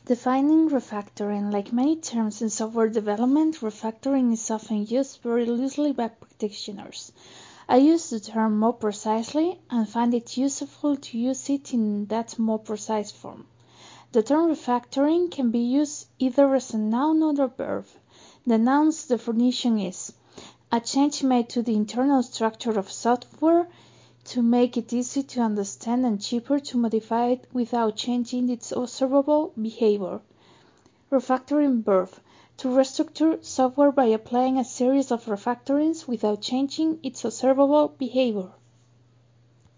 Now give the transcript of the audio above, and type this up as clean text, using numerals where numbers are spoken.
Defining refactoring. Like many terms in software development, refactoring is often used very loosely by practitioners. I use the term more precisely and find it useful to use it in that more precise form. The term refactoring can be used either as a noun or a verb. The noun's definition is a change made to the internal structure of software to make it easy to understand and cheaper to modify it without changing its observable behavior. Refactoring verb. To restructure software by applying a series of refactorings without changing its observable behavior.